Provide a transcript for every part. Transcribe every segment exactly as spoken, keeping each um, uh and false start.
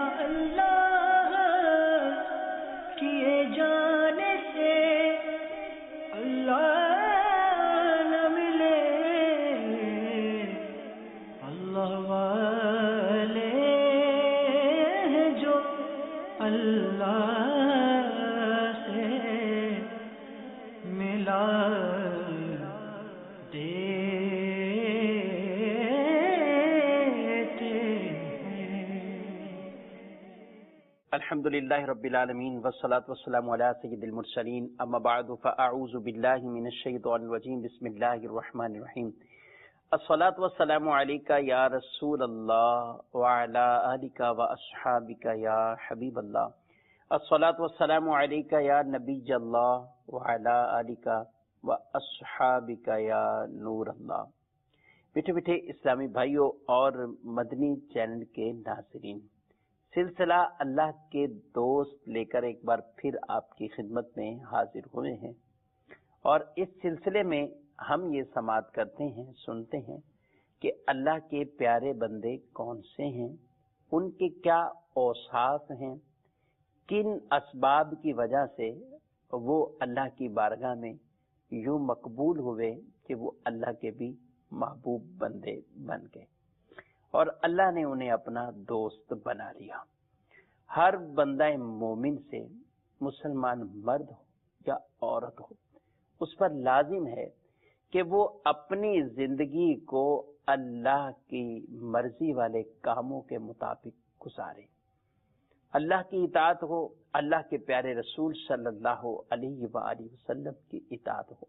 اللہ کیے جانے سے اللہ نہ ملے، اللہ والے ہیں جو اللہ سے ملا الحمد للہ رب العالمین والصلاة والسلام علی سید المرسلین، اما بعد فاعوذ باللہ من الشیطان الرجیم، بسم اللہ الرحمن الرحیم۔ الصلاة والسلام علیک یا رسول اللہ وعلی آلک واصحابک یا حبیب اللہ، الصلاة والسلام علیک یا نبی اللہ وعلی آلک واصحابک یا نور اللہ۔ میٹھے میٹھے اسلامی بھائیوں اور مدنی چینل کے ناظرین، سلسلہ اللہ کے دوست لے کر ایک بار پھر آپ کی خدمت میں حاضر ہوئے ہیں، اور اس سلسلے میں ہم یہ سماعت کرتے ہیں، سنتے ہیں کہ اللہ کے پیارے بندے کون سے ہیں، ان کے کیا اوصاف ہیں، کن اسباب کی وجہ سے وہ اللہ کی بارگاہ میں یوں مقبول ہوئے کہ وہ اللہ کے بھی محبوب بندے بن گئے اور اللہ نے انہیں اپنا دوست بنا لیا۔ ہر بندہ مومن سے، مسلمان مرد ہو یا عورت ہو، اس پر لازم ہے کہ وہ اپنی زندگی کو اللہ کی مرضی والے کاموں کے مطابق گزارے، اللہ کی اطاعت ہو، اللہ کے پیارے رسول صلی اللہ علیہ وآلہ وسلم کی اطاعت ہو۔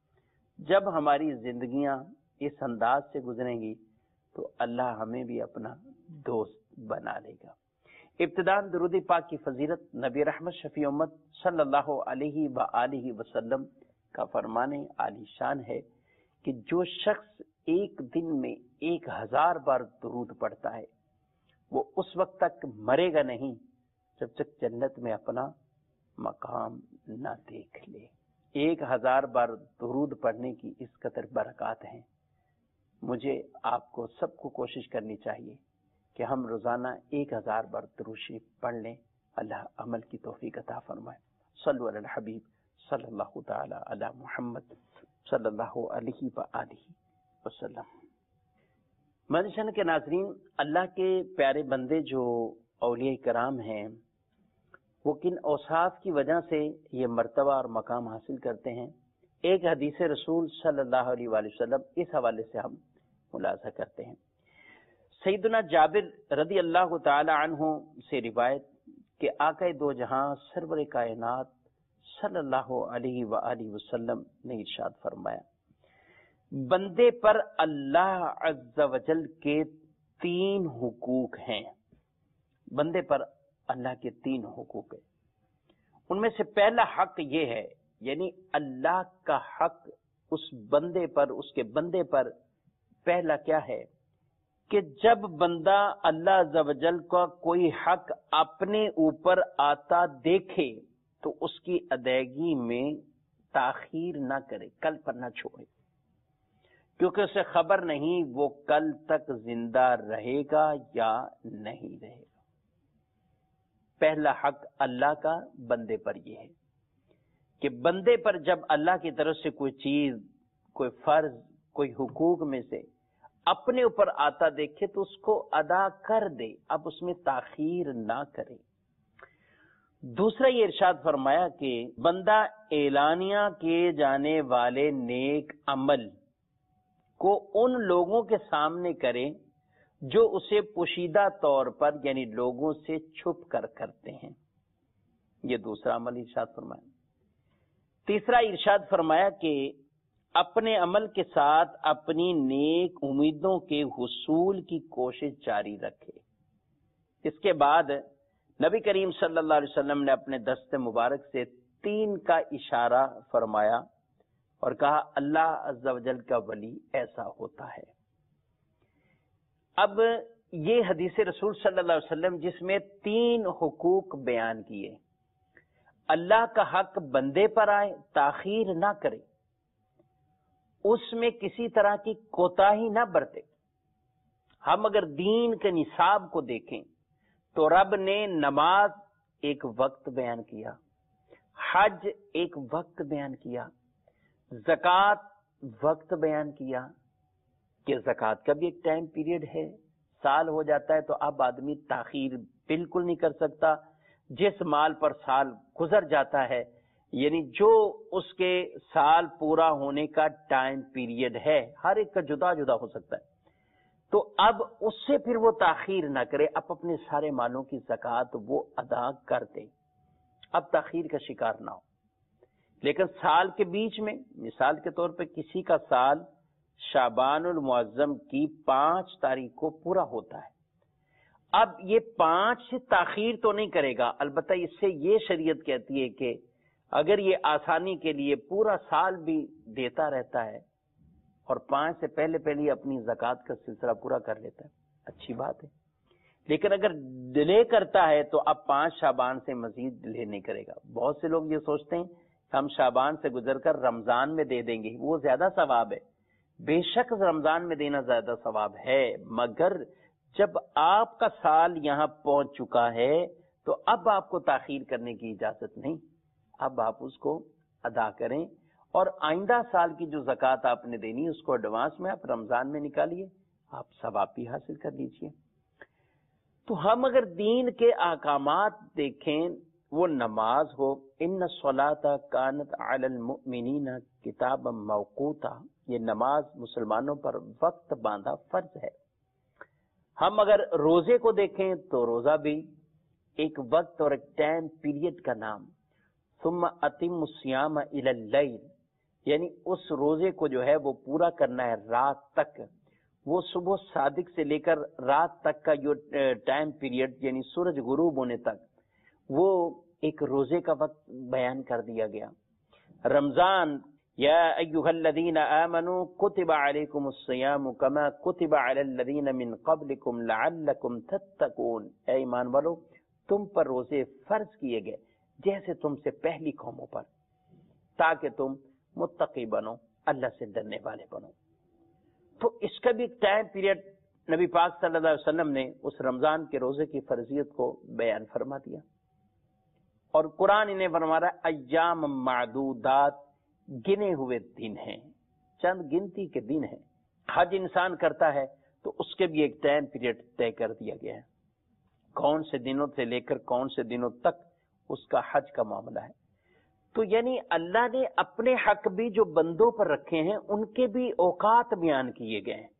جب ہماری زندگیاں اس انداز سے گزریں گی تو اللہ ہمیں بھی اپنا دوست بنا لے گا۔ ابتداءً درود پاک کی فضیلت نبی رحمت شفیع امت صلی اللہ علیہ وآلہ وسلم کا فرمان عالی شان ہے کہ جو شخص ایک دن میں ایک ہزار بار درود پڑھتا ہے وہ اس وقت تک مرے گا نہیں جب تک جنت میں اپنا مقام نہ دیکھ لے۔ ایک ہزار بار درود پڑھنے کی اس قدر برکات ہیں، مجھے آپ کو سب کو کوشش کرنی چاہیے کہ ہم روزانہ ایک ہزار بار درود شریف پڑھ لیں۔ اللہ عمل کی توفیق عطا فرمائے۔ صلو علی الحبیب صلی اللہ تعالی علی محمد صلی اللہ علیہ وآلہ وسلم۔ منشن کے ناظرین، اللہ کے پیارے بندے جو اولیاء کرام ہیں وہ کن اوصاف کی وجہ سے یہ مرتبہ اور مقام حاصل کرتے ہیں، ایک حدیث رسول صلی اللہ علیہ وآلہ وسلم اس حوالے سے ہم ملاحظہ کرتے ہیں۔ سیدنا جابر رضی اللہ تعالی عنہ سے روایت کہ آقا دو جہاں سرور کائنات صلی اللہ علیہ وآلہ وسلم نے ارشاد فرمایا، بندے پر اللہ عز و جل کے تین حقوق ہیں۔ بندے پر اللہ کے تین حقوق ہیں، ان میں سے پہلا حق یہ ہے، یعنی اللہ کا حق اس بندے پر، اس کے بندے پر پہلا کیا ہے کہ جب بندہ اللہ عز و جل کا کوئی حق اپنے اوپر آتا دیکھے تو اس کی ادائیگی میں تاخیر نہ کرے، کل پر نہ چھوڑے، کیونکہ اسے خبر نہیں وہ کل تک زندہ رہے گا یا نہیں رہے گا۔ پہلا حق اللہ کا بندے پر یہ ہے کہ بندے پر جب اللہ کی طرف سے کوئی چیز، کوئی فرض، کوئی حقوق میں سے اپنے اوپر آتا دیکھے تو اس کو ادا کر دے، اب اس میں تاخیر نہ کرے۔ دوسرا یہ ارشاد فرمایا کہ بندہ اعلانیہ کیے جانے والے نیک عمل کو ان لوگوں کے سامنے کرے جو اسے پوشیدہ طور پر یعنی لوگوں سے چھپ کر کرتے ہیں، یہ دوسرا عمل ارشاد فرمایا۔ تیسرا ارشاد فرمایا کہ اپنے عمل کے ساتھ اپنی نیک امیدوں کے حصول کی کوشش جاری رکھے۔ اس کے بعد نبی کریم صلی اللہ علیہ وسلم نے اپنے دست مبارک سے تین کا اشارہ فرمایا اور کہا اللہ عز و جل کا ولی ایسا ہوتا ہے۔ اب یہ حدیث رسول صلی اللہ علیہ وسلم جس میں تین حقوق بیان کیے، اللہ کا حق بندے پر آئے، تاخیر نہ کرے، اس میں کسی طرح کی کوتاہی نہ برتے۔ ہم اگر دین کے نصاب کو دیکھیں تو رب نے نماز ایک وقت بیان کیا، حج ایک وقت بیان کیا، زکوٰۃ وقت بیان کیا کہ زکوٰۃ کا بھی ایک ٹائم پیریڈ ہے، سال ہو جاتا ہے تو اب آدمی تاخیر بالکل نہیں کر سکتا۔ جس مال پر سال گزر جاتا ہے، یعنی جو اس کے سال پورا ہونے کا ٹائم پیریڈ ہے، ہر ایک کا جدا جدا ہو سکتا ہے، تو اب اس سے پھر وہ تاخیر نہ کرے، اب اپنے سارے مالوں کی زکوٰۃ وہ ادا کر دے، اب تاخیر کا شکار نہ ہو۔ لیکن سال کے بیچ میں، مثال کے طور پہ کسی کا سال شعبان المعظم کی پانچ تاریخ کو پورا ہوتا ہے، اب یہ پانچ سے تاخیر تو نہیں کرے گا، البتہ اس سے یہ شریعت کہتی ہے کہ اگر یہ آسانی کے لیے پورا سال بھی دیتا رہتا ہے اور پانچ سے پہلے پہلے اپنی زکوٰۃ کا سلسلہ پورا کر لیتا ہے، اچھی بات ہے۔ لیکن اگر ڈیلے کرتا ہے تو اب پانچ شعبان سے مزید ڈیلے نہیں کرے گا۔ بہت سے لوگ یہ سوچتے ہیں ہم شعبان سے گزر کر رمضان میں دے دیں گے، وہ زیادہ ثواب ہے۔ بے شک رمضان میں دینا زیادہ ثواب ہے، مگر جب آپ کا سال یہاں پہنچ چکا ہے تو اب آپ کو تاخیر کرنے کی اجازت نہیں، اب آپ اس کو ادا کریں، اور آئندہ سال کی جو زکوٰۃ آپ نے دینی اس کو ایڈوانس میں آپ رمضان میں نکالیے، آپ ثواب بھی حاصل کر لیجیے۔ تو ہم اگر دین کے احکامات دیکھیں، وہ نماز ہو، ان الصلاۃ کانت علی المؤمنین کتابا موقوتا، یہ نماز مسلمانوں پر وقت باندھا فرض ہے۔ ہم اگر روزے کو دیکھیں تو روزہ بھی ایک وقت اور ایک ٹائم پیریڈ کا نام، ثم اتم الصیام الی اللیل، یعنی اس روزے کو جو ہے وہ پورا کرنا ہے رات تک، وہ صبح صادق سے لے کر رات تک کا جو ٹائم پیریڈ یعنی سورج غروب ہونے تک، وہ ایک روزے کا وقت بیان کر دیا گیا۔ رمضان، یا ایھا الذین آمنوا کتب علیکم الصیام کما کتب علی الذین من قبلکم لعلکم تتقون، اے ایمان والو تم پر روزے فرض کیے گئے جیسے تم سے پہلی قوموں پر، تاکہ تم متقی بنو، اللہ سے ڈرنے والے بنو۔ تو اس کا بھی ایک ٹائم پیریڈ نبی پاک صلی اللہ علیہ وسلم نے اس رمضان کے روزے کی فرضیت کو بیان فرما دیا، اور قرآن انہیں فرما رہا ہے ایام معدودات، گنے ہوئے دن ہیں، چند گنتی کے دن ہیں۔ حج انسان کرتا ہے تو اس کے بھی ایک ٹائم پیریڈ طے کر دیا گیا ہے، کون سے دنوں سے لے کر کون سے دنوں تک اس کا حج کا معاملہ ہے۔ تو یعنی اللہ نے اپنے حق بھی جو بندوں پر رکھے ہیں ان کے بھی اوقات بیان کیے گئے ہیں،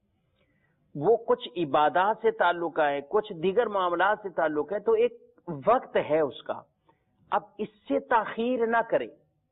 وہ کچھ عبادات سے تعلق ہے، کچھ دیگر معاملات سے تعلق ہے، تو ایک وقت ہے اس کا، اب اس سے تاخیر نہ کرے۔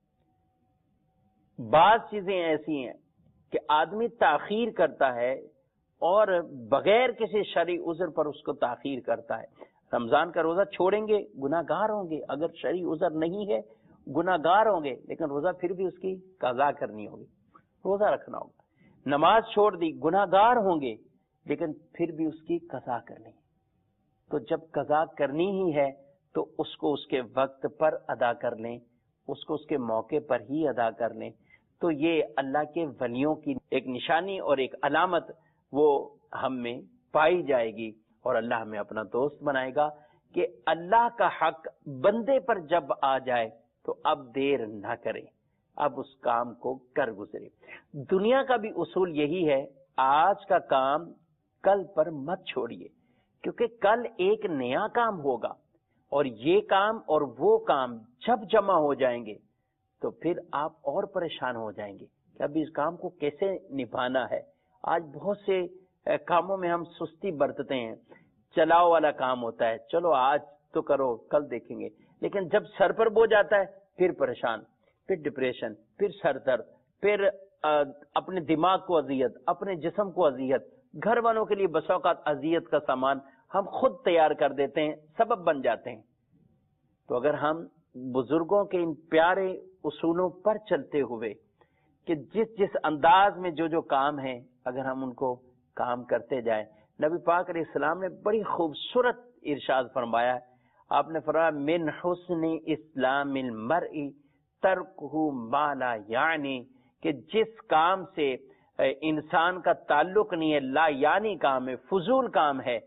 بعض چیزیں ایسی ہیں کہ آدمی تاخیر کرتا ہے اور بغیر کسی شرعی عذر پر اس کو تاخیر کرتا ہے۔ رمضان کا روزہ چھوڑیں گے گناہ گار ہوں گے، اگر شرعی عذر نہیں ہے گناہ گار ہوں گے، لیکن روزہ پھر بھی اس کی قضا کرنی ہوگی، روزہ رکھنا ہوگا۔ نماز چھوڑ دی، گناہ گار ہوں گے، لیکن پھر بھی اس کی قضا کرنی ہے۔ تو جب قضا کرنی ہی ہے تو اس کو اس کے وقت پر ادا کر لیں، اس کو اس کے موقع پر ہی ادا کر لیں، تو یہ اللہ کے ولیوں کی ایک نشانی اور ایک علامت وہ ہم میں پائی جائے گی، اور اللہ ہمیں اپنا دوست بنائے گا کہ اللہ کا حق بندے پر جب آ جائے تو اب دیر نہ کرے، اب اس کام کو کر گزرے۔ دنیا کا بھی اصول یہی ہے، آج کا کام کل پر مت چھوڑیے، کیونکہ کل ایک نیا کام ہوگا، اور یہ کام اور وہ کام جب جمع ہو جائیں گے تو پھر آپ اور پریشان ہو جائیں گے کہ اب اس کام کو کیسے نبھانا ہے۔ آج بہت سے کاموں میں ہم سستی برتتے ہیں، چلاؤ والا کام ہوتا ہے، چلو آج تو کرو کل دیکھیں گے، لیکن جب سر پر بوجھ آتا ہے پھر پریشان، پھر ڈپریشن، پھر سر درد، پھر اپنے دماغ کو اذیت، اپنے جسم کو اذیت، گھر والوں کے لیے بسا اوقات اذیت کا سامان ہم خود تیار کر دیتے ہیں، سبب بن جاتے ہیں۔ تو اگر ہم بزرگوں کے ان پیارے اصولوں پر چلتے ہوئے کہ جس جس انداز میں جو جو کام ہیں اگر ہم ان کو کام کرتے جائیں، نبی پاک علیہ السلام نے بڑی خوبصورت ارشاد فرمایا ہے، آپ نے فرمایا من حسن اسلام المرء ترکہ ما لا یعنی، کہ جس کام سے انسان کا تعلق نہیں ہے، لا یعنی کام ہے، فضول کام ہے،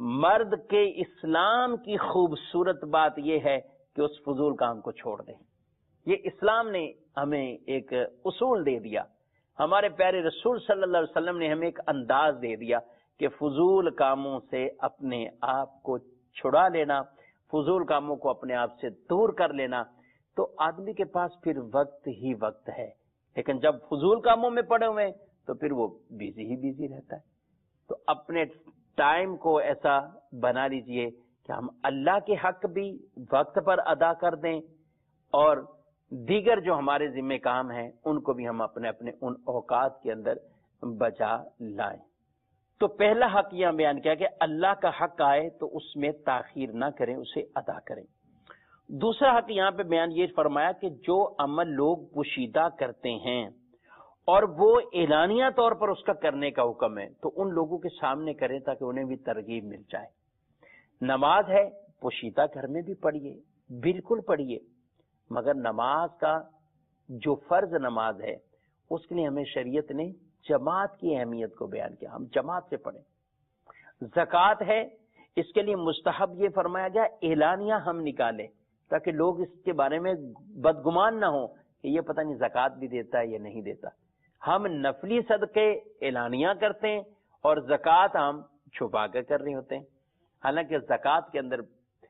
مرد کے اسلام کی خوبصورت بات یہ ہے کہ اس فضول کام کو چھوڑ دیں. یہ اسلام نے ہمیں ایک اصول دے دیا، ہمارے پیارے رسول صلی اللہ علیہ وسلم نے ہمیں ایک انداز دے دیا کہ فضول کاموں سے اپنے آپ کو چھڑا لینا، فضول کاموں کو اپنے آپ سے دور کر لینا. تو آدمی کے پاس پھر وقت ہی وقت ہے، لیکن جب فضول کاموں میں پڑے ہوئے ہیں تو پھر وہ بیزی ہی بیزی رہتا ہے. تو اپنے ٹائم کو ایسا بنا لیجئے کہ ہم اللہ کے حق بھی وقت پر ادا کر دیں اور دیگر جو ہمارے ذمہ کام ہیں ان کو بھی ہم اپنے اپنے ان اوقات کے اندر بجا لائیں. تو پہلا حق یہاں بیان کیا کہ اللہ کا حق آئے تو اس میں تاخیر نہ کریں، اسے ادا کریں. دوسرا حق یہاں پہ بیان یہ فرمایا کہ جو عمل لوگ پوشیدہ کرتے ہیں اور وہ اعلانیہ طور پر اس کا کرنے کا حکم ہے تو ان لوگوں کے سامنے کریں تاکہ انہیں بھی ترغیب مل جائے. نماز ہے پوشیدہ گھر میں بھی پڑھیے، بالکل پڑھیے، مگر نماز کا جو فرض نماز ہے اس کے لیے ہمیں شریعت نے جماعت کی اہمیت کو بیان کیا، ہم جماعت سے پڑھیں. زکوٰۃ ہے، اس کے لیے مستحب یہ فرمایا گیا اعلانیہ ہم نکالیں تاکہ لوگ اس کے بارے میں بدگمان نہ ہوں کہ یہ پتہ نہیں زکوٰۃ بھی دیتا ہے یا نہیں دیتا. ہم نفلی صدقے اعلانیہ کرتے ہیں اور زکوٰۃ ہم چھپا کر کر رہے ہوتے ہیں. حالانکہ زکوٰۃ کے اندر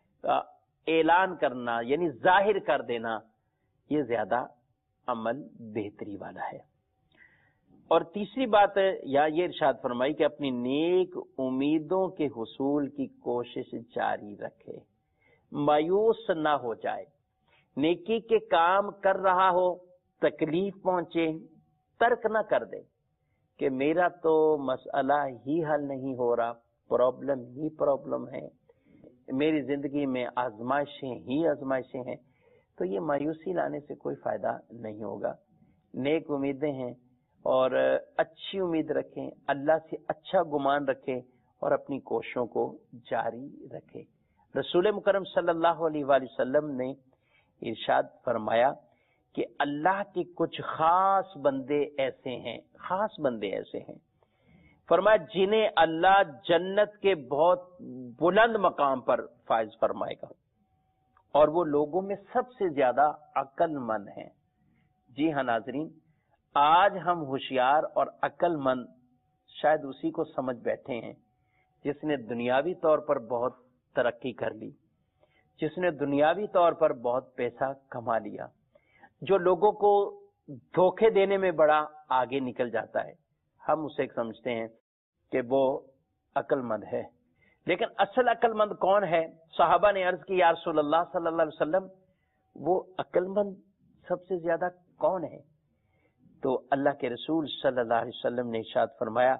اعلان کرنا یعنی ظاہر کر دینا یہ زیادہ عمل بہتری والا ہے. اور تیسری بات یا یہ ارشاد فرمائی کہ اپنی نیک امیدوں کے حصول کی کوشش جاری رکھے، مایوس نہ ہو جائے. نیکی کے کام کر رہا ہو، تکلیف پہنچے، ترک نہ کر دے کہ میرا تو مسئلہ ہی حل نہیں ہو رہا، پرابلم ہی پرابلم ہے، میری زندگی میں آزمائشیں ہی آزمائشیں ہیں. تو یہ مایوسی لانے سے کوئی فائدہ نہیں ہوگا. نیک امیدیں ہیں اور اچھی امید رکھیں، اللہ سے اچھا گمان رکھیں اور اپنی کوششوں کو جاری رکھیں. رسول مکرم صلی اللہ علیہ وآلہ وسلم نے ارشاد فرمایا کہ اللہ کے کچھ خاص بندے ایسے ہیں، خاص بندے ایسے ہیں فرمایا جنہیں اللہ جنت کے بہت بلند مقام پر فائز فرمائے گا اور وہ لوگوں میں سب سے زیادہ عقل مند ہیں. جی ہاں ناظرین، آج ہم ہوشیار اور عقل مند شاید اسی کو سمجھ بیٹھے ہیں جس نے دنیاوی طور پر بہت ترقی کر لی، جس نے دنیاوی طور پر بہت پیسہ کما لیا، جو لوگوں کو دھوکے دینے میں بڑا آگے نکل جاتا ہے. ہم اسے سمجھتے ہیں کہ وہ عقل مند ہے، لیکن اصل عقل مند کون ہے؟ صحابہ نے عرض کی یا رسول اللہ صلی اللہ علیہ وسلم وہ عقل مند سب سے زیادہ کون ہے؟ تو اللہ کے رسول صلی اللہ علیہ وسلم نے ارشاد فرمایا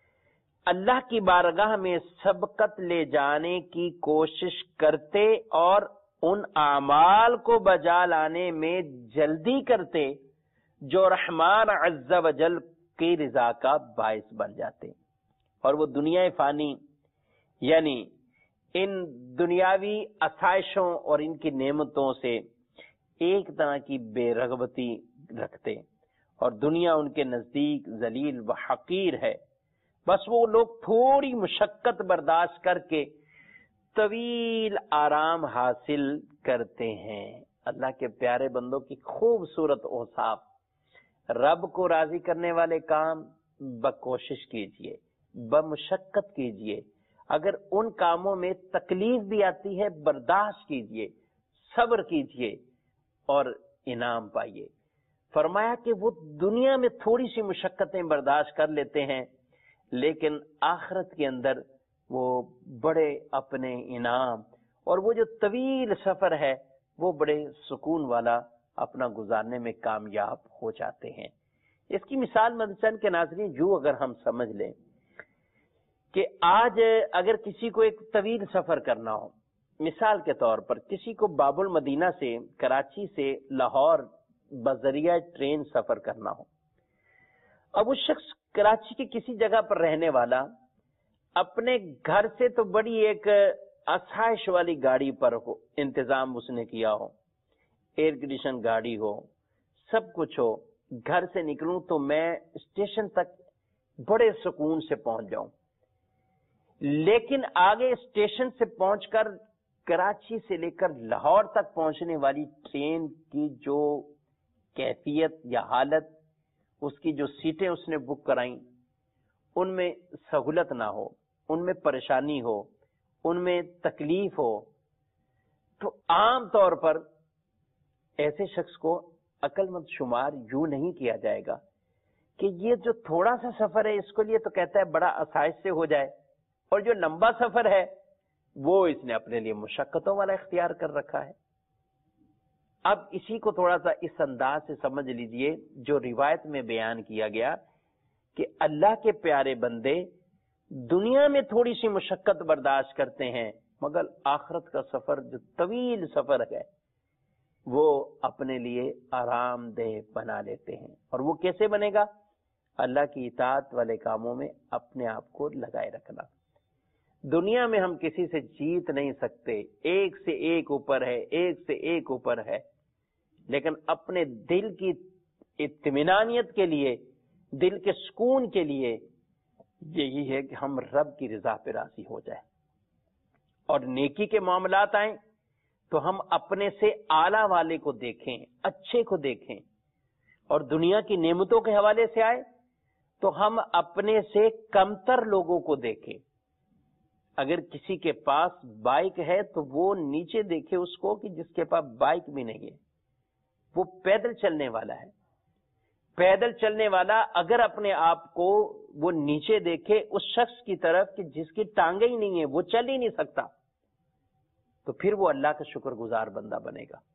اللہ کی بارگاہ میں سبقت لے جانے کی کوشش کرتے اور ان اعمال کو بجا لانے میں جلدی کرتے جو رحمان عز و جل کی رضا کا باعث بن جاتے. اور وہ دنیا فانی یعنی ان دنیاوی آسائشوں اور ان کی نعمتوں سے ایک طرح کی بے رغبتی رکھتے اور دنیا ان کے نزدیک ذلیل و حقیر ہے. بس وہ لوگ تھوڑی مشقت برداشت کر کے طویل آرام حاصل کرتے ہیں. اللہ کے پیارے بندوں کی خوبصورت اوصاف. رب کو راضی کرنے والے کام بکوشش کیجئے، بمشقت کیجئے. اگر ان کاموں میں تکلیف بھی آتی ہے برداشت کیجئے، صبر کیجئے اور انعام پائیے. فرمایا کہ وہ دنیا میں تھوڑی سی مشقتیں برداشت کر لیتے ہیں لیکن آخرت کے اندر وہ بڑے اپنے انعام اور وہ جو طویل سفر ہے وہ بڑے سکون والا اپنا گزارنے میں کامیاب ہو جاتے ہیں. اس کی مثال مدثن کے ناظرین جو اگر ہم سمجھ لیں کہ آج اگر کسی کو ایک طویل سفر کرنا ہو، مثال کے طور پر کسی کو باب المدینہ سے کراچی سے لاہور بذریعہ ٹرین سفر کرنا ہو، اب وہ شخص کراچی کی کسی جگہ پر رہنے والا اپنے گھر سے تو بڑی ایک آسائش والی گاڑی پر ہو، انتظام اس نے کیا ہو، ایئر کنڈیشن گاڑی ہو، سب کچھ ہو، گھر سے نکلوں تو میں اسٹیشن تک بڑے سکون سے پہنچ جاؤں. لیکن آگے اسٹیشن سے پہنچ کر کراچی سے لے کر لاہور تک پہنچنے والی ٹرین کی جو کیفیت یا حالت، اس کی جو سیٹیں اس نے بک کرائیں، ان میں سہولت نہ ہو، ان میں پریشانی ہو، ان میں تکلیف ہو، تو عام طور پر ایسے شخص کو عقل مند شمار یوں نہیں کیا جائے گا کہ یہ جو تھوڑا سا سفر ہے اس کے لیے تو کہتا ہے بڑا آسائش سے ہو جائے، اور جو لمبا سفر ہے وہ اس نے اپنے لیے مشقتوں والا اختیار کر رکھا ہے۔ اب اسی کو تھوڑا سا اس انداز سے سمجھ لیجئے جو روایت میں بیان کیا گیا کہ اللہ کے پیارے بندے دنیا میں تھوڑی سی مشقت برداشت کرتے ہیں، مگر آخرت کا سفر جو طویل سفر ہے وہ اپنے لیے آرام دہ بنا لیتے ہیں۔ اور وہ کیسے بنے گا؟ اللہ کی اطاعت والے کاموں میں اپنے آپ کو لگائے رکھنا۔ دنیا میں ہم کسی سے جیت نہیں سکتے، ایک سے ایک اوپر ہے، ایک سے ایک اوپر ہے، لیکن اپنے دل کی اطمینانیت کے لیے، دل کے سکون کے لیے یہی ہے کہ ہم رب کی رضا پہ راضی ہو جائیں، اور نیکی کے معاملات آئیں تو ہم اپنے سے اعلیٰ والے کو دیکھیں، اچھے کو دیکھیں، اور دنیا کی نعمتوں کے حوالے سے آئے تو ہم اپنے سے کمتر لوگوں کو دیکھیں۔ اگر کسی کے پاس بائک ہے تو وہ نیچے دیکھے اس کو کہ جس کے پاس بائک بھی نہیں ہے، وہ پیدل چلنے والا ہے۔ پیدل چلنے والا اگر اپنے آپ کو وہ نیچے دیکھے اس شخص کی طرف کہ جس کی ٹانگیں ہی نہیں ہیں، وہ چل ہی نہیں سکتا، تو پھر وہ اللہ کا شکر گزار بندہ بنے گا۔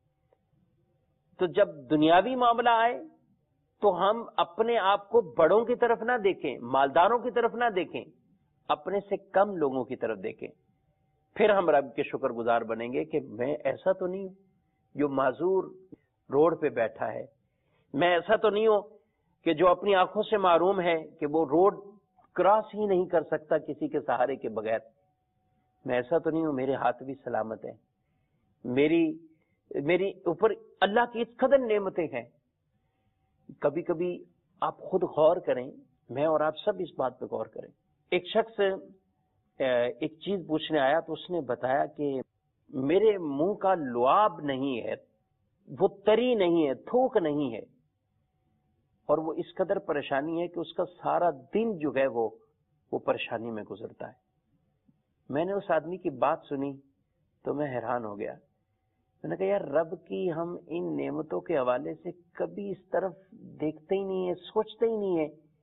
تو جب دنیاوی معاملہ آئے تو ہم اپنے آپ کو بڑوں کی طرف نہ دیکھیں، مالداروں کی طرف نہ دیکھیں، اپنے سے کم لوگوں کی طرف دیکھیں، پھر ہم رب کے شکر گزار بنیں گے کہ میں ایسا تو نہیں ہوں جو معذور روڈ پہ بیٹھا ہے، میں ایسا تو نہیں ہوں کہ جو اپنی آنکھوں سے محروم ہے کہ وہ روڈ کراس ہی نہیں کر سکتا کسی کے سہارے کے بغیر، میں ایسا تو نہیں ہوں، میرے ہاتھ بھی سلامت ہیں، میری میری اوپر اللہ کی اس قدر نعمتیں ہیں۔ کبھی کبھی آپ خود غور کریں، میں اور آپ سب اس بات پہ غور کریں۔ ایک شخص ایک چیز پوچھنے آیا تو اس نے بتایا کہ میرے منہ کا لعاب نہیں ہے، وہ تری نہیں ہے، تھوک نہیں ہے، اور وہ اس قدر پریشانی ہے کہ اس کا سارا دن جو ہے وہ وہ پریشانی میں گزرتا ہے۔ میں نے اس آدمی کی بات سنی تو میں حیران ہو گیا۔ میں نے کہا یار رب کی ہم ان نعمتوں کے حوالے سے کبھی اس طرف دیکھتے ہی نہیں ہے، سوچتے ہی نہیں ہے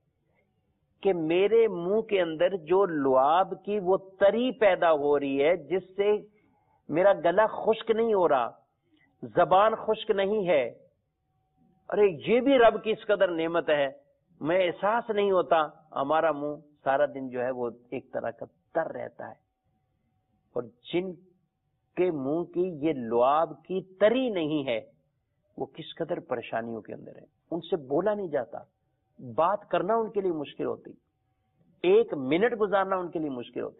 کہ میرے منہ کے اندر جو لعاب کی وہ تری پیدا ہو رہی ہے جس سے میرا گلا خشک نہیں ہو رہا، زبان خشک نہیں ہے، ارے یہ بھی رب کی اس قدر نعمت ہے، میں احساس نہیں ہوتا، ہمارا منہ سارا دن جو ہے وہ ایک طرح کا تر رہتا ہے۔ اور جن کے منہ کی یہ لعاب کی تری نہیں ہے وہ کس قدر پریشانیوں کے اندر ہے، ان سے بولا نہیں جاتا، بات کرنا ان کے لیے مشکل ہوتی، ایک منٹ گزارنا ان کے لیے مشکل ہوتی،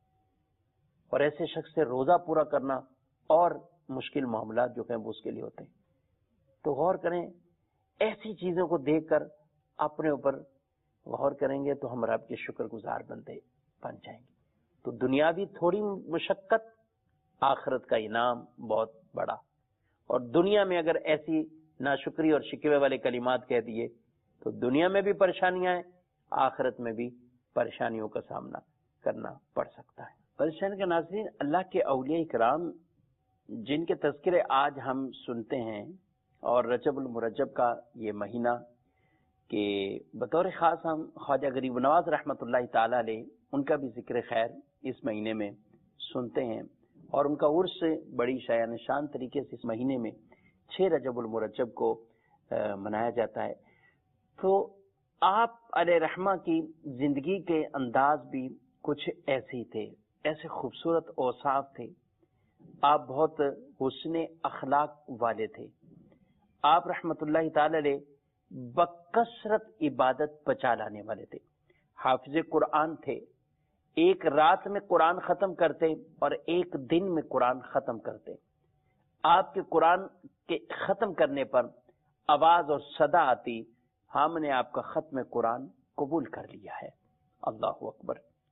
اور ایسے شخص سے روزہ پورا کرنا اور مشکل معاملات جو ہیں وہ اس کے لیے ہوتے ہیں۔ تو غور کریں، ایسی چیزوں کو دیکھ کر اپنے اوپر غور کریں گے تو ہم رب کے شکر گزار بندے بن جائیں گے۔ تو دنیاوی تھوڑی مشقت، آخرت کا انعام بہت بڑا، اور دنیا میں اگر ایسی ناشکری اور شکوے والے کلمات کہہ دیے تو دنیا میں بھی پریشانیاں ہیں، آخرت میں بھی پریشانیوں کا سامنا کرنا پڑ سکتا ہے۔ پریشان کے ناظرین، اللہ کے اولیاء کرام جن کے تذکرے آج ہم سنتے ہیں، اور رجب المرجب کا یہ مہینہ کہ بطور خاص ہم خواجہ غریب نواز رحمۃ اللہ تعالی علیہ ان کا بھی ذکر خیر اس مہینے میں سنتے ہیں، اور ان کا عرس بڑی شایان نشان طریقے سے اس مہینے میں چھ رجب المرجب کو منایا جاتا ہے۔ تو آپ علیہ رحمہ کی زندگی کے انداز بھی کچھ ایسے ہی تھے، ایسے خوبصورت اوصاف تھے، آپ بہت حسن اخلاق والے تھے، آپ رحمت اللہ تعالی علیہ بکثرت عبادت بچا لانے والے تھے، حافظ قرآن تھے، ایک رات میں قرآن ختم کرتے اور ایک دن میں قرآن ختم کرتے۔ آپ کے قرآن کے ختم کرنے پر آواز اور صدا آتی، ہم نے آپ کا ختم قرآن قبول کر لیا ہے۔ اللہ اکبر،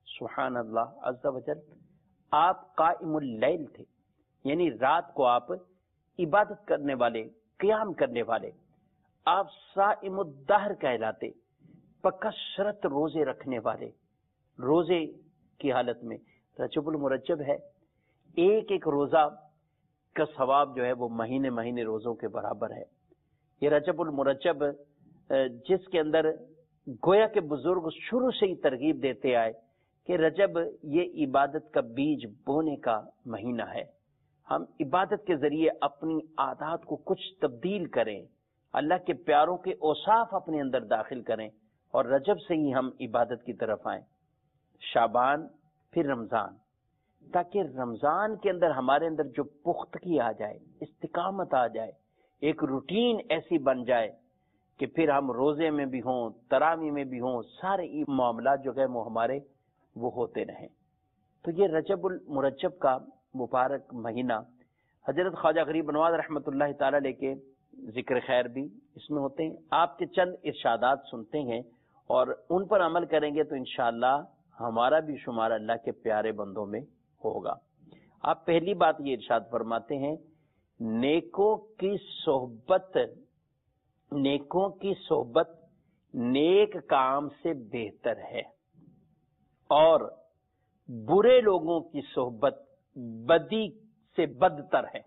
سبحان اللہ عز و جل، آپ قائم اللیل تھے، یعنی رات کو آپ عبادت کرنے والے، قیام کرنے والے، آپ صائم الدہر کہلاتے، بکثرت روزے رکھنے والے، روزے کی حالت میں۔ رجب المرجب ہے، ایک ایک روزہ کا ثواب جو ہے وہ مہینے مہینے روزوں کے برابر ہے۔ یہ رجب المرجب جس کے اندر گویا کے بزرگ شروع سے ہی ترغیب دیتے آئے کہ رجب یہ عبادت کا بیج بونے کا مہینہ ہے، ہم عبادت کے ذریعے اپنی عادات کو کچھ تبدیل کریں، اللہ کے پیاروں کے اوصاف اپنے اندر داخل کریں، اور رجب سے ہی ہم عبادت کی طرف آئیں۔ شعبان، پھر رمضان، تاکہ رمضان کے اندر ہمارے اندر جو پختگی آ جائے، استقامت آ جائے، ایک روٹین ایسی بن جائے کہ پھر ہم روزے میں بھی ہوں، تراویح میں بھی ہوں، سارے معاملات جو ہے وہ ہمارے وہ ہوتے رہیں۔ تو یہ رجب المرجب کا مبارک مہینہ، حضرت خواجہ غریب نواز رحمۃ اللہ تعالی علیہ کے ذکر خیر بھی اس میں ہوتے ہیں۔ آپ کے چند ارشادات سنتے ہیں اور ان پر عمل کریں گے تو انشاءاللہ ہمارا بھی شمار اللہ کے پیارے بندوں میں ہوگا۔ آپ پہلی بات یہ ارشاد فرماتے ہیں، نیکوں کی صحبت نیکوں کی صحبت نیک کام سے بہتر ہے، اور برے لوگوں کی صحبت بدی سے بدتر ہے۔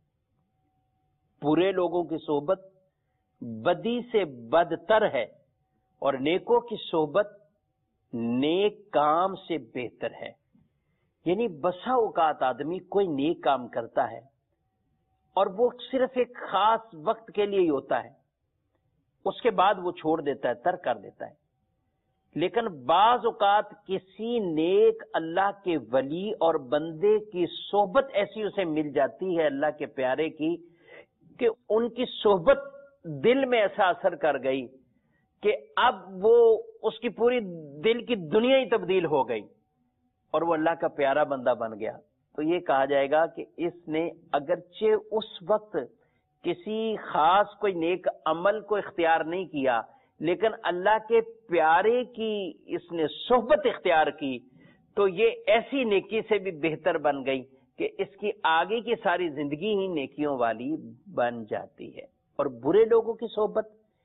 برے لوگوں کی صحبت بدی سے بدتر ہے، اور نیکوں کی صحبت نیک کام سے بہتر ہے۔ یعنی بسا اوقات آدمی کوئی نیک کام کرتا ہے اور وہ صرف ایک خاص وقت کے لیے ہی ہوتا ہے، اس کے بعد وہ چھوڑ دیتا ہے، ترک کر دیتا ہے۔ لیکن بعض اوقات کسی نیک اللہ کے ولی اور بندے کی صحبت ایسی اسے مل جاتی ہے اللہ کے پیارے کی، کہ ان کی صحبت دل میں ایسا اثر کر گئی کہ اب وہ اس کی پوری دل کی دنیا ہی تبدیل ہو گئی اور وہ اللہ کا پیارا بندہ بن گیا۔ تو یہ کہا جائے گا کہ اس نے اگرچہ اس وقت کسی خاص کوئی نیک عمل کو اختیار نہیں کیا، لیکن اللہ کے پیارے کی اس نے صحبت اختیار کی، تو یہ ایسی نیکی سے بھی بہتر بن گئی کہ اس کی آگے کی ساری زندگی ہی نیکیوں والی بن جاتی ہے۔ اور برے لوگوں کی صحبت،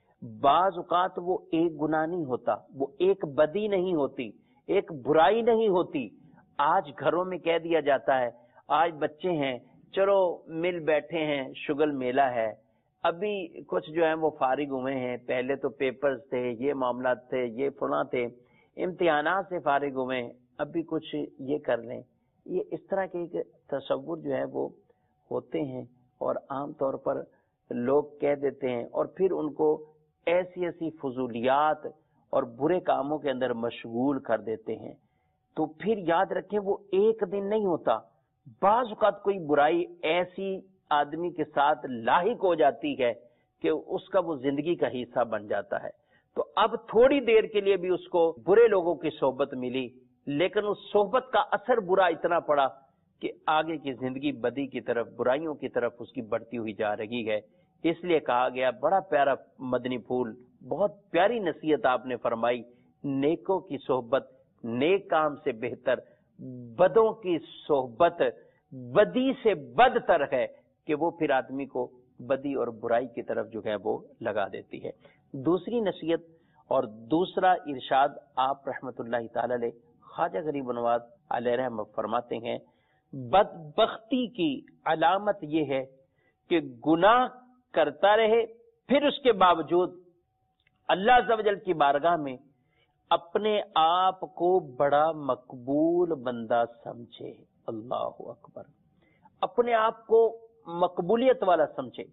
بعض اوقات وہ ایک گناہ نہیں ہوتا، وہ ایک بدی نہیں ہوتی، ایک برائی نہیں ہوتی۔ آج گھروں میں کہہ دیا جاتا ہے، آج بچے ہیں چلو مل بیٹھے ہیں، شگل میلہ ہے، ابھی کچھ جو ہیں وہ فارغ ہوئے ہیں، پہلے تو پیپرز تھے، یہ معاملات تھے، یہ فلاں تھے، امتحانات سے فارغ ہوئے ہیں، ابھی کچھ یہ کر لیں۔ یہ اس طرح کے ایک تصور جو ہے وہ ہوتے ہیں، اور عام طور پر لوگ کہہ دیتے ہیں، اور پھر ان کو ایسی ایسی فضولیات اور برے کاموں کے اندر مشغول کر دیتے ہیں۔ تو پھر یاد رکھیں وہ ایک دن نہیں ہوتا، بعض اوقات کوئی برائی ایسی آدمی کے ساتھ لاحق ہو جاتی ہے کہ اس کا وہ زندگی کا حصہ بن جاتا ہے۔ تو اب تھوڑی دیر کے لیے بھی اس کو برے لوگوں کی صحبت ملی، لیکن اس صحبت کا اثر برا اتنا پڑا کہ آگے کی زندگی بدی کی طرف، برائیوں کی طرف اس کی بڑھتی ہوئی جا رہی ہے۔ اس لیے کہا گیا، بڑا پیارا مدنی پھول، بہت پیاری نصیحت آپ نے فرمائی، نیکوں کی صحبت نیک کام سے بہتر، بدوں کی صحبت بدی سے بدتر ہے، کہ وہ پھر آدمی کو بدی اور برائی کی طرف جو ہے وہ لگا دیتی ہے۔ دوسری نصیحت اور دوسرا ارشاد آپ رحمت اللہ تعالی علیہ خواجہ غریب نواز علیہ رحمہ فرماتے ہیں، بدبختی کی علامت یہ ہے کہ گناہ کرتا رہے، پھر اس کے باوجود اللہ عز و جل کی بارگاہ میں اپنے آپ کو بڑا مقبول بندہ سمجھے۔ اللہ اکبر، اپنے آپ کو مقبولیت والا سمجھے،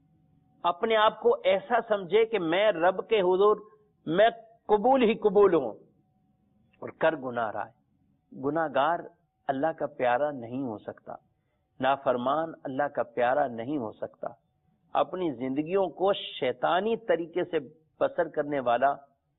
اپنے آپ کو ایسا سمجھے کہ میں رب کے حضور میں قبول ہی قبول ہوں، اور کر گناہ رہا ہے۔ گناہ گار اللہ کا پیارا نہیں ہو سکتا، نافرمان اللہ کا پیارا نہیں ہو سکتا، اپنی زندگیوں کو شیطانی طریقے سے بسر کرنے والا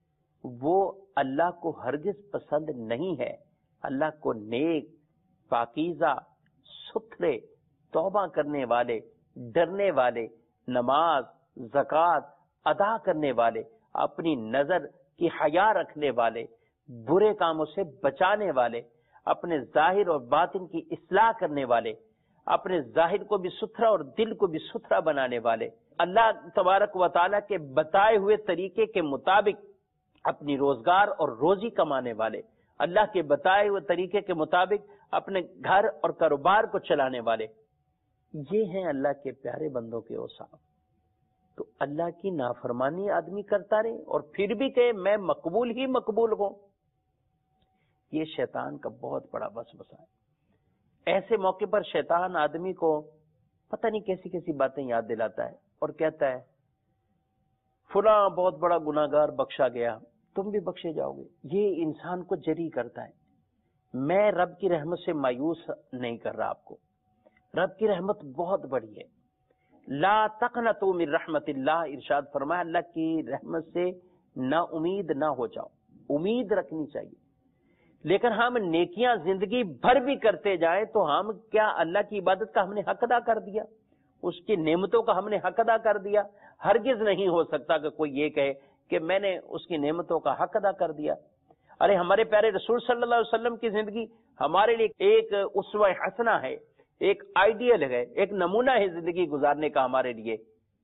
وہ اللہ کو ہرگز پسند نہیں ہے۔ اللہ کو نیک، پاکیزہ، ستھرے، توبہ کرنے والے، ڈرنے والے، نماز، زکوٰۃ ادا کرنے والے، اپنی نظر کی حیا رکھنے والے، برے کاموں سے بچانے والے، اپنے ظاہر اور باطن کی اصلاح کرنے والے، اپنے ظاہر کو بھی ستھرا اور دل کو بھی ستھرا بنانے والے، اللہ تبارک و تعالیٰ کے بتائے ہوئے طریقے کے مطابق اپنی روزگار اور روزی کمانے والے، اللہ کے بتائے ہوئے طریقے کے مطابق اپنے گھر اور کاروبار کو چلانے والے، یہ ہیں اللہ کے پیارے بندوں کے اوصاف۔ تو اللہ کی نافرمانی آدمی کرتا رہے اور پھر بھی کہے میں مقبول ہی مقبول ہوں، یہ شیطان کا بہت بڑا وسوسہ ہے۔ ایسے موقع پر شیطان آدمی کو پتہ نہیں کیسی کیسی باتیں یاد دلاتا ہے اور کہتا ہے فلاں بہت بڑا گناہگار بخشا گیا، تم بھی بخشے جاؤ گے۔ یہ انسان کو جری کرتا ہے۔ میں رب کی رحمت سے مایوس نہیں کر رہا آپ کو، رب کی رحمت بہت بڑی ہے۔ لا تقنطوا من رحمت اللہ، ارشاد فرمایا اللہ کی رحمت سے نا امید نہ ہو جاؤ، امید رکھنی چاہیے۔ لیکن ہم نیکیاں زندگی بھر بھی کرتے جائیں تو ہم کیا اللہ کی عبادت کا ہم نے حق ادا کر دیا؟ اس کی نعمتوں کا ہم نے حق ادا کر دیا؟ ہرگز نہیں ہو سکتا کہ کوئی یہ کہے کہ میں نے اس کی نعمتوں کا حق ادا کر دیا۔ ارے ہمارے پیارے رسول صلی اللہ علیہ وسلم کی زندگی ہمارے لیے ایک اسوہ حسنہ ہے، ایک آئیڈیل ہے، ایک نمونہ ہے زندگی گزارنے کا ہمارے لیے۔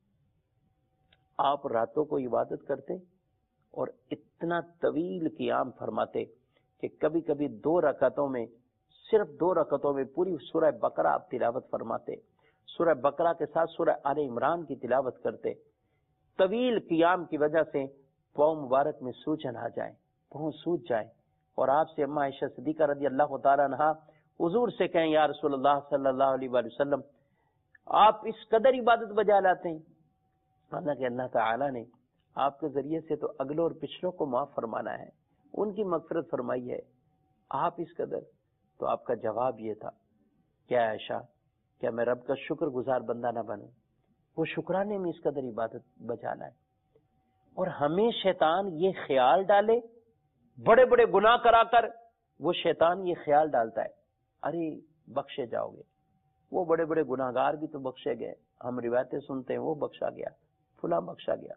آپ راتوں کو عبادت کرتے اور اتنا طویل قیام فرماتے کہ کبھی کبھی دو رکعتوں میں، صرف دو رکعتوں میں پوری سورہ بقرہ آپ تلاوت فرماتے، سورہ بقرہ کے ساتھ سورہ آل عمران کی تلاوت کرتے۔ طویل قیام کی وجہ سے پاؤں مبارک میں سوجن آ جائے، پاؤں سوج جائے، اور آپ سے اما عائشہ صدیقہ رضی اللہ تعالیٰ عنہا حضور سے کہیں یا رسول اللہ صلی اللہ علیہ وآلہ وسلم آپ اس قدر عبادت بجا لاتے ہیں؟ حالانکہ اللہ تعالیٰ نے آپ کے ذریعے سے تو اگلوں اور پچھلوں کو معاف فرمانا ہے، ان کی مغفرت فرمائی ہے، آپ اس قدر؟ تو آپ کا جواب یہ تھا، کیا عائشہ کیا میں رب کا شکر گزار بندہ نہ بنوں؟ وہ شکرانے میں اس قدر عبادت بجا لائے۔ اور ہمیں شیطان یہ خیال ڈالے، بڑے بڑے گناہ کرا کر وہ شیطان یہ خیال ڈالتا ہے ارے بخشے جاؤ گے، وہ بڑے بڑے گناہگار بھی تو بخشے گئے، ہم روایتیں سنتے ہیں وہ بخشا گیا، فلاں بخشا گیا۔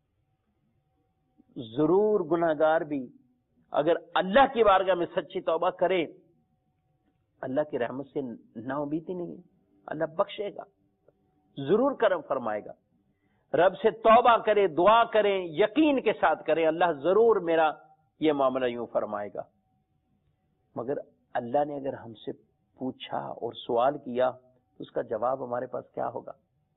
ضرور گناہگار بھی اگر اللہ کی بارگاہ میں سچی توبہ کرے، اللہ کی رحمت سے نا امیدی نہیں ہے، اللہ بخشے گا، ضرور کرم فرمائے گا۔ رب سے توبہ کرے، دعا کریں، یقین کے ساتھ کریں، اللہ ضرور میرا یہ معاملہ یوں فرمائے گا۔ مگر اللہ نے اگر ہم سے پوچھا اور سوال کیا تو اس کا جواب ہمارے پاس کیا ہوگا؟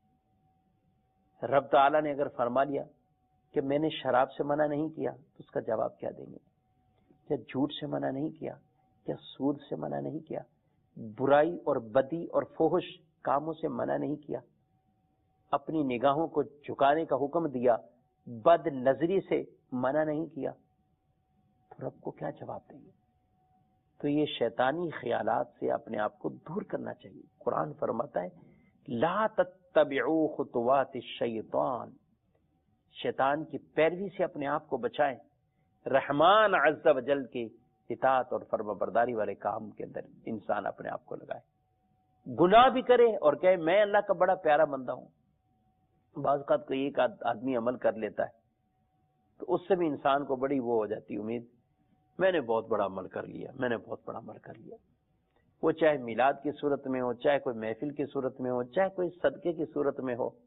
رب تعالیٰ نے اگر فرما لیا کہ میں نے شراب سے منع نہیں کیا تو اس کا جواب کیا دیں گے؟ کیا جھوٹ سے منع نہیں کیا؟ کیا سود سے منع نہیں کیا؟ برائی اور بدی اور فحش کاموں سے منع نہیں کیا؟ اپنی نگاہوں کو جھکانے کا حکم دیا، بد نظری سے منع نہیں کیا، تو رب کو کیا جواب دیں گے؟ تو یہ شیطانی خیالات سے اپنے آپ کو دور کرنا چاہیے۔ قرآن فرماتا ہے لا تتبعوا خطوات الشیطان، شیطان کی پیروی سے اپنے آپ کو بچائیں، رحمان عز و جل کی اطاعت اور فرما برداری والے کام کے اندر انسان اپنے آپ کو لگائے۔ گناہ بھی کرے اور کہے میں اللہ کا بڑا پیارا بندہ ہوں۔ بعض اوقات کوئی ایک آدمی عمل کر لیتا ہے تو اس سے بھی انسان کو بڑی وہ ہو جاتی امید، میں نے بہت بڑا عمل کر لیا، میں نے بہت بڑا عمل کر لیا۔ وہ چاہے میلاد کی صورت میں ہو، چاہے کوئی محفل کی صورت میں ہو، چاہے کوئی صدقے کی صورت میں ہو،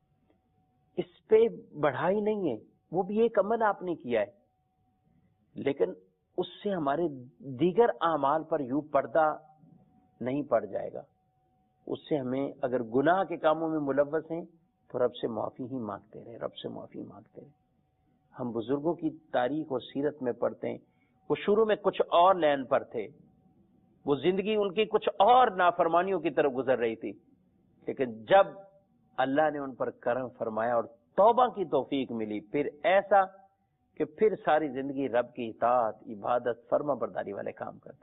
اس پہ بڑھائی نہیں ہے، وہ بھی ایک عمل آپ نے کیا ہے، لیکن اس سے ہمارے دیگر اعمال پر یوں پردہ نہیں پڑ جائے گا۔ اس سے ہمیں اگر گناہ کے کاموں میں ملوث ہیں تو رب سے معافی ہی مانگتے رہے، رب سے معافی مانگتے رہے۔ ہم بزرگوں کی تاریخ اور سیرت میں پڑھتے ہیں، وہ شروع میں کچھ اور لین پر تھے، وہ زندگی ان کی کچھ اور نافرمانیوں کی طرف گزر رہی تھی، لیکن جب اللہ نے ان پر کرم فرمایا اور توبہ کی توفیق ملی، پھر ایسا کہ پھر ساری زندگی رب کی اطاعت، عبادت، فرما برداری والے کام کرتے۔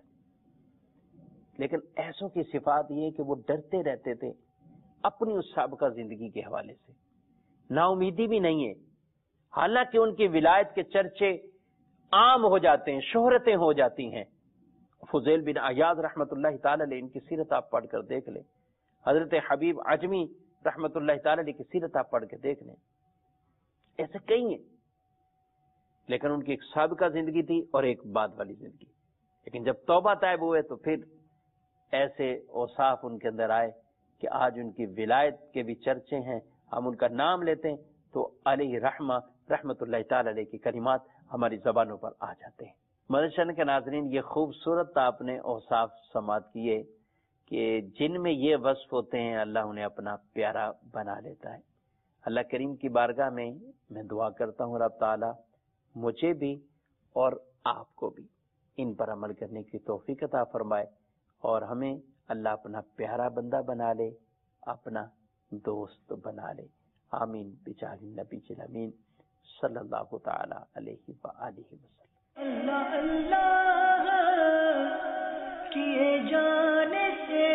لیکن ایسوں کی صفات یہ کہ وہ ڈرتے رہتے تھے اپنی اس سابقہ زندگی کے حوالے سے، نا امیدی بھی نہیں ہے، حالانکہ ان کی ولایت کے چرچے عام ہو جاتے ہیں، شہرتیں ہو جاتی ہیں۔ فضیل بن عیاض رحمت اللہ تعالی علیہ، ان کی سیرت آپ پڑھ کر دیکھ لیں، حضرت حبیب عجمی رحمت اللہ تعالی علیہ کی سیرت آپ پڑھ کے دیکھ لیں، ایسے کئی ہیں۔ لیکن ان کی ایک سابقہ زندگی تھی اور ایک بعد والی زندگی. لیکن جب توبہ طائب ہوئے تو پھر ایسے اوصاف ان کے اندر آئے کہ آج ان کی ولایت کے بھی چرچے ہیں. ہم ان کا نام لیتے ہیں تو علیہ رحمہ رحمت اللہ تعالی علیہ کی کلمات ہماری زبانوں پر آ جاتے ہیں. مدرسہ کے ناظرین، یہ خوبصورت آپ نے اوصاف سماعت کیے کہ جن میں یہ وصف ہوتے ہیں اللہ انہیں اپنا پیارا بنا لیتا ہے. اللہ کریم کی بارگاہ میں میں دعا کرتا ہوں رب تعالی مجھے بھی اور آپ کو بھی ان پر عمل کرنے کی توفیق عطا فرمائے اور ہمیں اللہ اپنا پیارا بندہ بنا لے، اپنا دوست بنا لے. آمین بجاہ النبی الامین صلی اللہ تعالی علیہ وآلہ وسلم. اللہ اللہ کیے جانے سے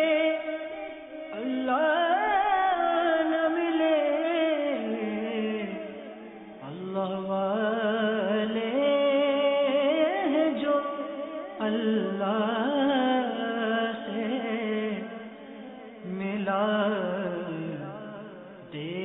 اللہ نہ ملے، اللہ والے ہیں جو اللہ سے ملا دے